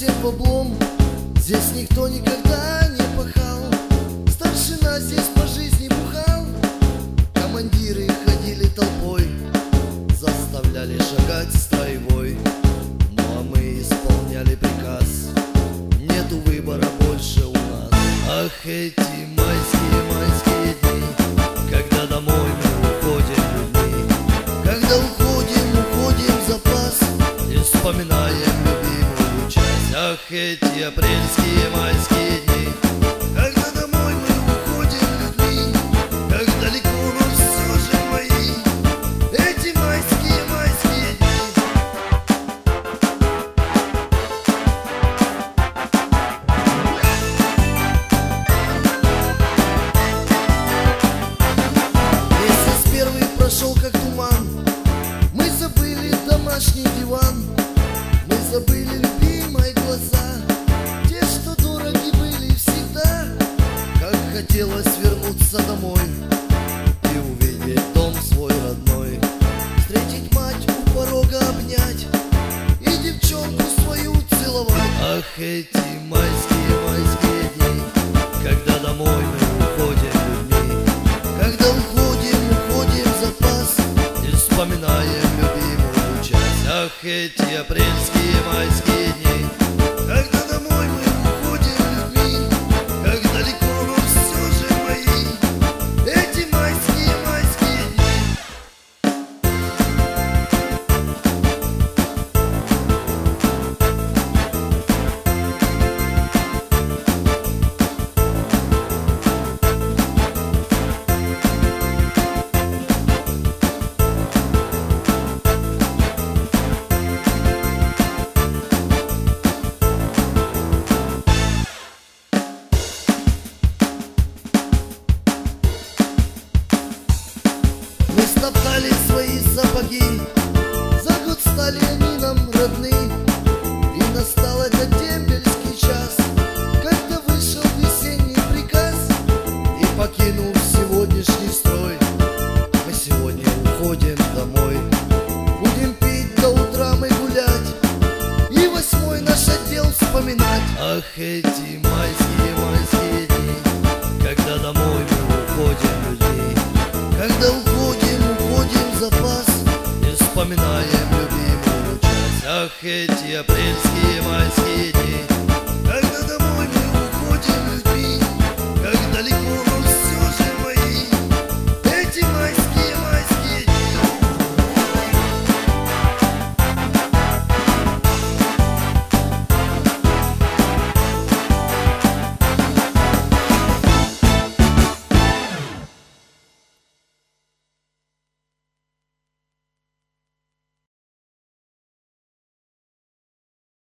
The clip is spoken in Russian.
всем в облом. Здесь никто никогда не пахал. Старшина здесь по жизни бухал. Командиры ходили толпой, заставляли шагать строевой. Ну а мы исполняли приказ. Нету выбора больше у нас. Ах, эти майские дни, когда домой мы уходим людьми. Когда уходим в запас и вспоминаем любимую часть. Ах, эти апрельские майские дни, когда домой мы уходим людьми. Как далеко, но все же мои эти майские дни. Месяц первый прошел как туман. Мы забыли домашний диван. Мы забыли любимые глаза, те, что дороги были всегда. Как хотелось вернуться домой и увидеть дом свой родной. Встретить мать у порога, обнять и девчонку свою целовать. Ах, эти майские дни, когда домой мы уходим людьми. Когда уходим в запас и вспоминаем любимую часть. Ах, эти апрельские майские дни, когда домой мы уходим людьми. Как далеко, но все же мои эти майские дни. Мы стоптали свои сапоги, за год стали они нам родны. И настал этот дембельский час, когда вышел весенний приказ. И покинув сегодняшний строй, мы сегодня уходим домой. Будем пить до утра, мы гулять и 8-й наш отдел вспоминать. Ах, эти майские дни, когда домой мы уходим людьми. Когда уходим в запас и вспоминаем любимую часть. Ах, эти апрельские